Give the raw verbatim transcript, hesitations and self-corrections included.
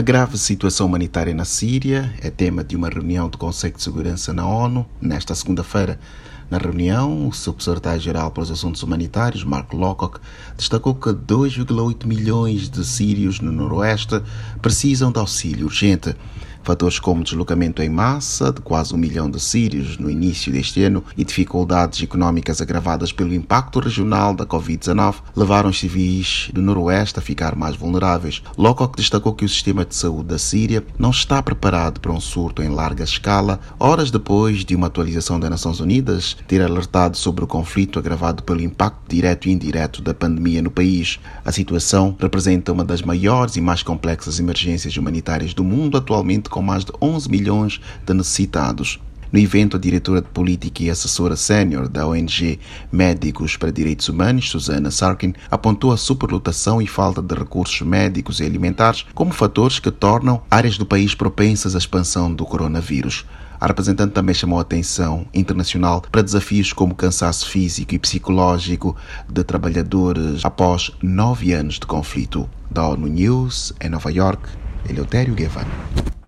A grave situação humanitária na Síria é tema de uma reunião do Conselho de Segurança na ONU nesta segunda-feira. Na reunião, o subsecretário-geral para os Assuntos Humanitários, Mark Lowcock, destacou que dois vírgula oito milhões de sírios no Noroeste precisam de auxílio urgente. Fatores como deslocamento em massa de quase um milhão de sírios no início deste ano e dificuldades económicas agravadas pelo impacto regional da covid dezenove levaram os civis do Noroeste a ficar mais vulneráveis. Lowcock destacou que o sistema de saúde da Síria não está preparado para um surto em larga escala, horas depois de uma atualização das Nações Unidas ter alertado sobre o conflito agravado pelo impacto direto e indireto da pandemia no país. A situação representa uma das maiores e mais complexas emergências humanitárias do mundo atualmente, com mais de onze milhões de necessitados. No evento, a diretora de política e assessora sénior da O N G Médicos para Direitos Humanos, Susana Sarkin, apontou a superlotação e falta de recursos médicos e alimentares como fatores que tornam áreas do país propensas à expansão do coronavírus. A representante também chamou a atenção internacional para desafios como cansaço físico e psicológico de trabalhadores após nove anos de conflito. Da ONU News, em Nova York, Eleutério Gavan.